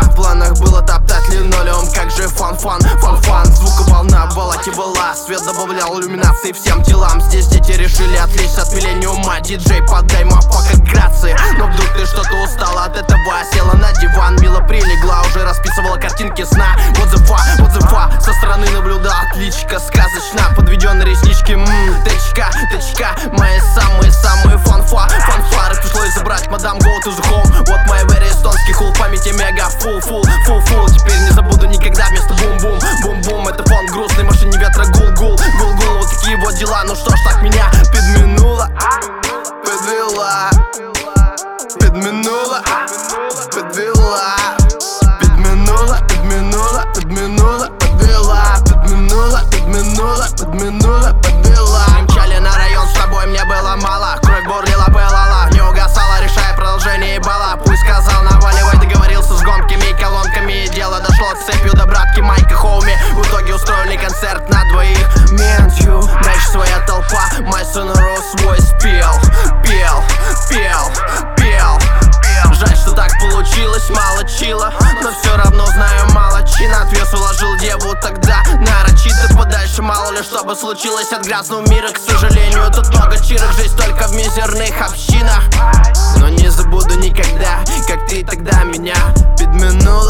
В планах было топтать линолеум, как же фан-фан. Звуковолна в балаке была, свет добавлял иллюминации всем телам. Здесь дети решили отвлечься от миллениума. Диджей, подай мапака грации. Но вдруг ты что-то устала от этого, села на диван, мило прилегла, уже расписывала картинки сна. Вот the fuck, со стороны наблюдал, отличка сказочна. Подведенные реснички, точка, мои самые фанфары. Пришлось забрать мадам go to the home. Вот мои very эстонский хул, в памяти мега full. Теперь не забуду никогда вместо бум-бум. Это фон грустный, машине ветра гул. Вот такие вот дела, ну что ж, так меня подвела. Примчали на район, с тобой мне было мало. Кровь бурлила, пылала, не угасала, решая продолжение бала. Пусть сказал, наваливай, договорился с гонками и колонками. И дело дошло к цепью до братки Майка Хоуми. В итоге устроили концерт на двоих. Дальше своя толпа, мой сонору свой спел. Жаль, что так получилось, мало чила, но все равно знаю мало чина. Отвес уложил деву тогда нарочито подальше, мало ли что бы случилось от грязного мира. К сожалению, тут много чирок, жизнь только в мизерных общинах. Но не забуду никогда, как ты тогда меня подменул.